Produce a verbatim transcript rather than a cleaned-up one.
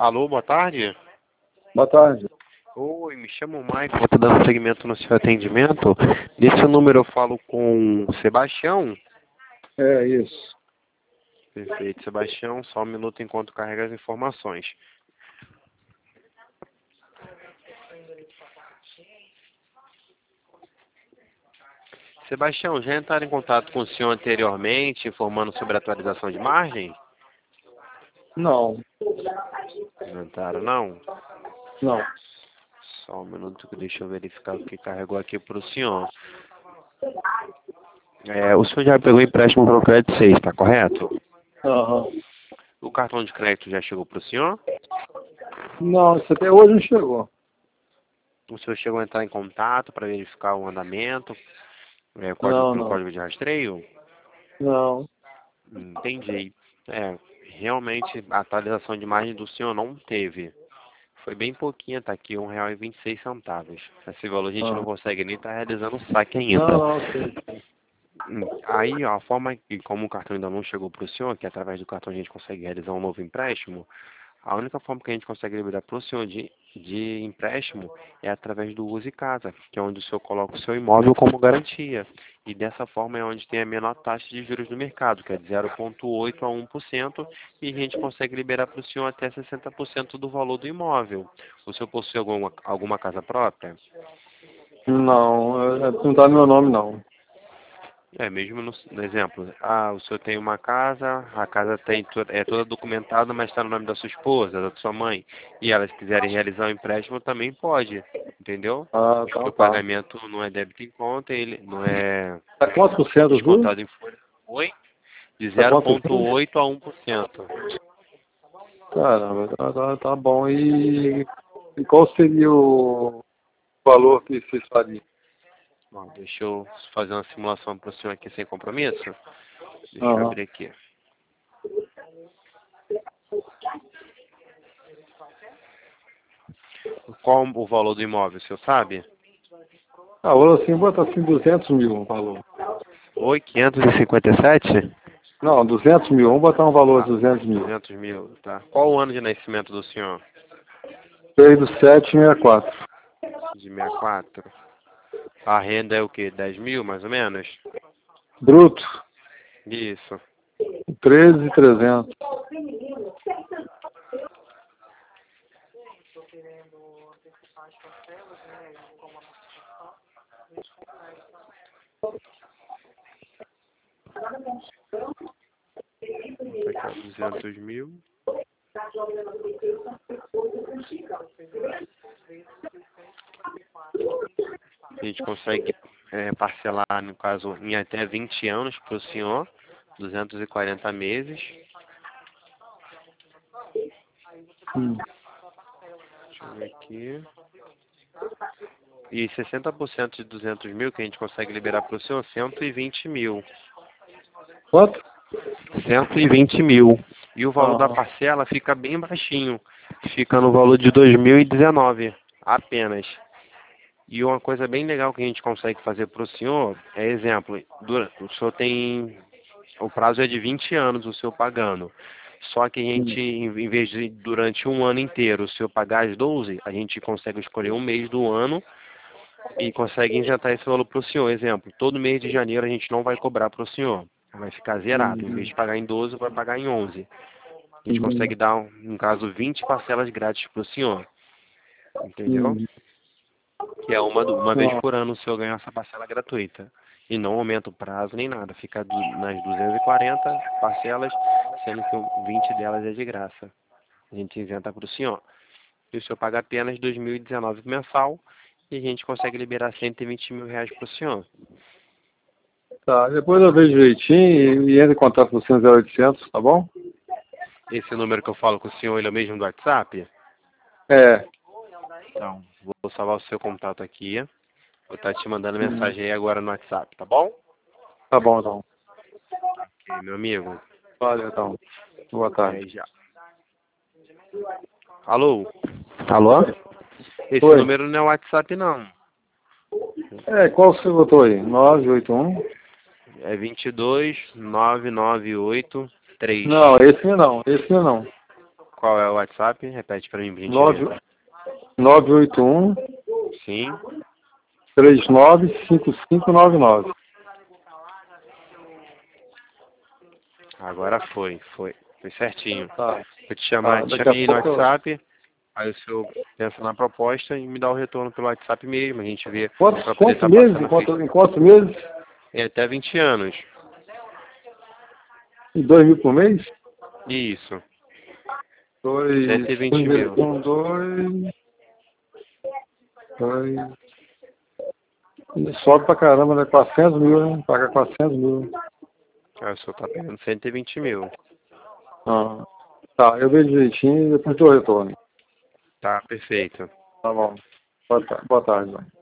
Alô, boa tarde. Boa tarde. Oi, me chamo Michael, estou dando seguimento no seu atendimento. Nesse número eu falo com o Sebastião. É isso. Perfeito, Sebastião, só um minuto enquanto carrega as informações. Sebastião, já entraram em contato com o senhor anteriormente, informando sobre a atualização de margem? Não, Não entraram, não? não. Só um minuto que deixa eu verificar o que carregou aqui para o senhor. É, o senhor já pegou empréstimo para o crédito seis, está correto? Aham. O cartão de crédito já chegou para o senhor? Não, isso até hoje não chegou. O senhor chegou a entrar em contato para verificar o andamento, é, código Não, pelo não. código de rastreio? Não. Entendi. É, realmente a atualização de margem do senhor não teve. Foi bem pouquinho, tá aqui um real e vinte e seis centavos. Esse valor a gente não Ah. consegue nem estar realizando o saque Não, ainda. não, sei. Hum, Aí, ó, a forma que, como o cartão ainda não chegou para o senhor, que através do cartão a gente consegue realizar um novo empréstimo, a única forma que a gente consegue liberar para o senhor de, de empréstimo é através do Use Casa, que é onde o senhor coloca o seu imóvel como garantia. E dessa forma é onde tem a menor taxa de juros do mercado, que é de zero vírgula oito a um por cento, e a gente consegue liberar para o senhor até sessenta por cento do valor do imóvel. O senhor possui alguma, alguma casa própria? Não, é- não tá no meu nome, não. É, mesmo no, no exemplo, ah, o senhor tem uma casa, a casa tem, to- é toda documentada, mas está no nome da sua esposa, da sua mãe, e elas quiserem realizar o empréstimo, também pode, entendeu? Ah, Porque então o tá. pagamento não é débito em conta, ele não é Tá quantos por cento os juros? descontado em folha. Oi? De Tá zero quantos vírgula juros? oito a um por cento. Caramba, tá, tá, tá bom. E, e qual seria o valor que vocês fariam? Bom, deixa eu fazer uma simulação para o senhor aqui sem compromisso. Deixa eu Aham. abrir aqui. Qual o valor do imóvel, o senhor sabe? Ah, ou assim, bota assim duzentos mil o valor. Oi, quinhentos e cinquenta e sete? Não, duzentos mil. Vamos botar um valor de Ah, duzentos mil. duzentos mil, tá. Qual o ano de nascimento do senhor? seis do sete sessenta e quatro. De sessenta e quatro. A renda é o quê? dez mil, mais ou menos? Bruto, Isso. treze mil e trezentos. Vou pegar duzentos mil. A gente consegue é, parcelar, no caso, em até vinte anos para o senhor. duzentos e quarenta meses. Hum. Deixa eu ver aqui. E sessenta por cento de duzentos mil que a gente consegue liberar para o senhor, cento e vinte mil. Quanto? cento e vinte mil. E o valor da Aham. parcela fica bem baixinho. Fica no valor de dois mil e dezenove apenas. E uma coisa bem legal que a gente consegue fazer para o senhor é, exemplo, dura- o senhor tem, o prazo é de vinte anos o senhor pagando. Só que a gente, Hum. em em vez de durante um ano inteiro o senhor pagar as doze, a gente consegue escolher um mês do ano e consegue isentar esse valor para o senhor. Exemplo, todo mês de janeiro a gente não vai cobrar para o senhor. Vai ficar zerado. Em vez Uhum. de pagar em doze, vai pagar em onze. A gente Uhum. consegue dar, no caso, vinte parcelas grátis para o senhor. Entendeu? Uhum. Que é uma, do- uma vez Ah, por ano o senhor ganha essa parcela gratuita. E não aumenta o prazo nem nada. Fica du- nas duzentas e quarenta parcelas, sendo que o vinte delas é de graça. A gente isenta para o senhor. E o senhor paga apenas dois mil e dezenove mensal e a gente consegue liberar cento e vinte mil reais para o senhor. tá, depois eu vejo direitinho e, e entro em contato com você no zero oitocentos, tá bom? Esse número que eu falo com o senhor, ele é o mesmo do WhatsApp? É. Então, vou salvar o seu contato aqui. Vou estar te mandando Hum. mensagem aí agora no WhatsApp, tá bom? Tá bom, então. Ok, meu amigo. Valeu, então. Boa tarde. Até já. Alô? Alô? Esse Oi. número não é WhatsApp, não. É, qual você botou aí? nove oito um? É vinte e dois, nove nove oito, três. Não, esse não. Esse não. Qual é o WhatsApp? Repete para mim, por nove gentileza. oito um, Sim. três nove cinco cinco nove nove. Agora foi, foi. Foi certinho. Tá. Vou te chamar, Tá, te daqui a chamei no pouco eu... WhatsApp, aí o senhor pensa na proposta e me dá o retorno pelo WhatsApp mesmo. A gente vê Quantos, para poder quantos estar meses? passando Em a ficha. quantos, em quantos meses? É até vinte anos. Em dois mil por mês? Isso. Dois, cento e vinte dois mil. com dois, dois. E sobe pra caramba, né? quatrocentos mil, né? Paga quatrocentos mil. Aí o senhor tá pegando cento e vinte mil. Ah, tá, eu vejo direitinho e depois dou retorno. Tá, perfeito. Tá bom. Boa tarde, boa tarde.